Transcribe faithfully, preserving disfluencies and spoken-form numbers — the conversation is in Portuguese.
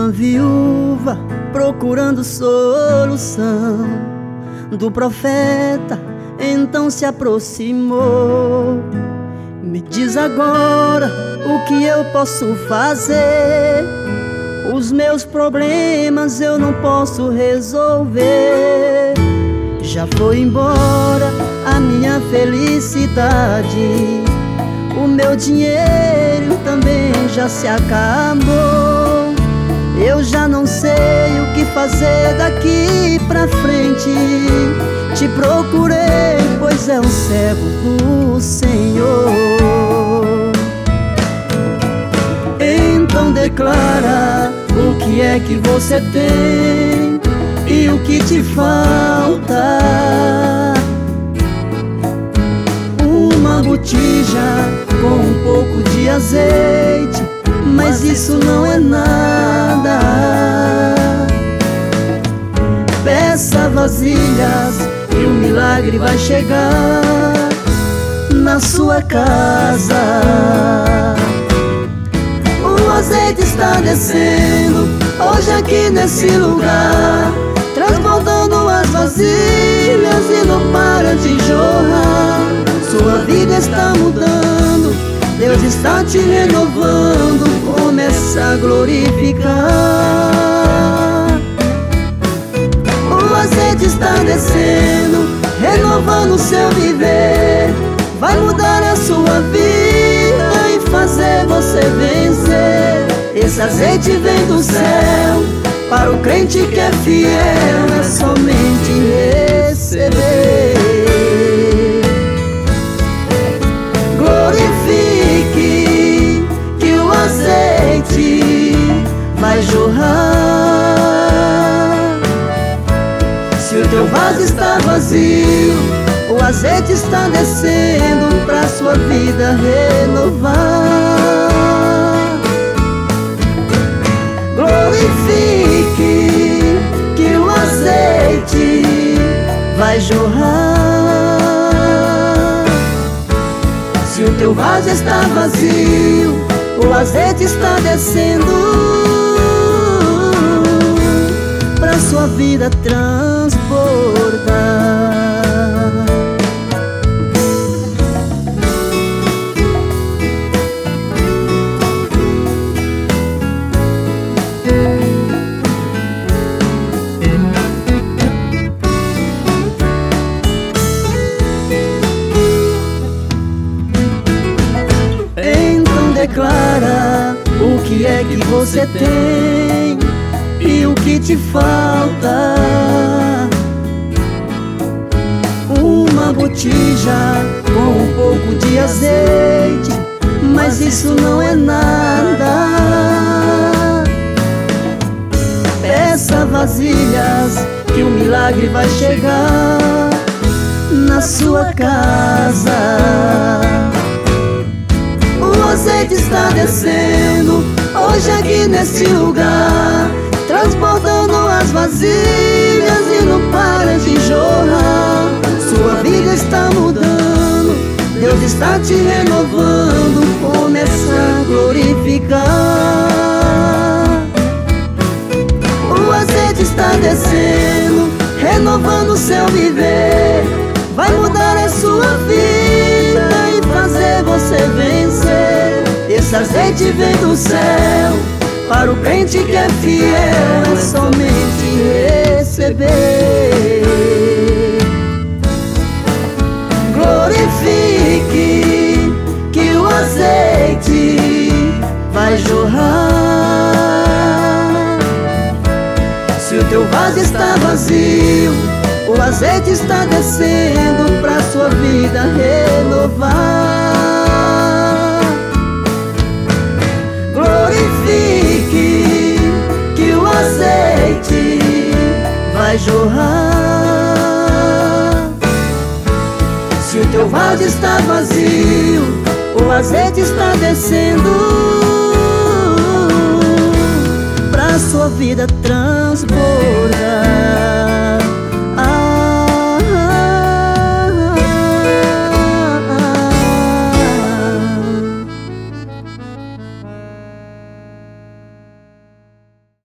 viúva procurando solução do profeta, então se aproximou. Me diz agora o que eu posso fazer. Os meus problemas eu não posso resolver. Já foi embora a minha felicidade, o meu dinheiro também já se acabou. Eu já não sei o que fazer daqui pra frente. Te procurei, pois é um servo do Senhor. Então declara o que é que você tem e o que te falta. Uma botija com um pouco de azeite, mas isso não é nada. Peça vasilhas e o milagre vai chegar na sua casa. O azeite está descendo hoje aqui nesse lugar, transbordando as vasilhas e não para de jorrar. Sua vida está mudando, Deus está te renovando. Começa a glorificar. O azeite está descendo, renovando o seu viver. Vai mudar a sua vida e fazer você vencer. Esse azeite vem do céu, para o crente que é fiel, é somente receber. Glorifique que o azeite vai jorrar. Se o teu vaso está vazio, o azeite está descendo pra sua vida renovar. Glorifique que o azeite vai jorrar. Se o teu vaso está vazio, o azeite está descendo pra sua vida transbordar. Declara o que é que você tem e o que te falta. Uma botija com um pouco de azeite, mas isso não é nada. Peça vasilhas que o milagre vai chegar na sua casa. O azeite está descendo hoje aqui nesse lugar, transbordando as vasilhas e não para de jorrar. Sua vida está mudando, Deus está te renovando. Começa a glorificar. O azeite está descendo, renovando o seu viver. Vai mudar a sua vida e fazer você vencer. Esse azeite vem do céu, para o crente que é fiel, é somente receber. Glorifique que o azeite vai jorrar. Se o teu vaso está vazio, o azeite está descendo pra sua vida renovar. Glorifique que o azeite vai jorrar. Se o teu vaso está vazio, o azeite está descendo pra sua vida transbordar.